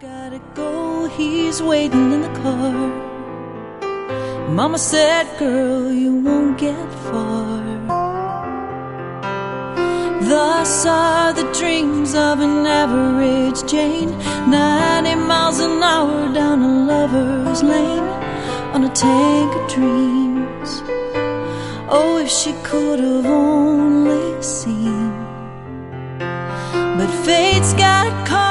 Gotta go, he's waiting in the car. Mama said, girl, you won't get far. Thus are the dreams of an average Jane, 90 miles an hour down a lover's lane on a tank of dreams. Oh, if she could have only seen. But fate's got caught